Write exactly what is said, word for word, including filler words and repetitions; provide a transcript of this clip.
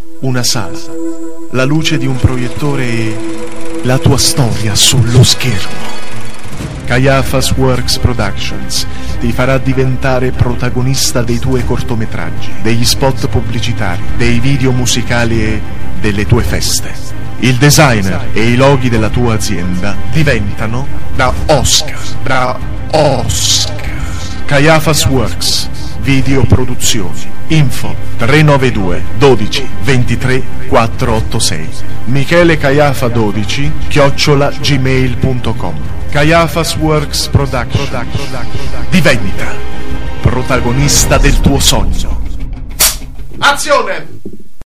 una sala, la luce di un proiettore e la tua storia sullo schermo. Caiaphas Works Productions ti farà diventare protagonista dei tuoi cortometraggi, degli spot pubblicitari, dei video musicali e delle tue feste. Il designer e i loghi della tua azienda diventano da Oscar, da Oscar. Caiaphas Works, video produzioni. Info tre nove due dodici ventitré quattrocentottantasei. Michele Caiafa dodici chiocciola gmail punto com. Caiaphas Works Production. Diventa protagonista del tuo sogno. Azione!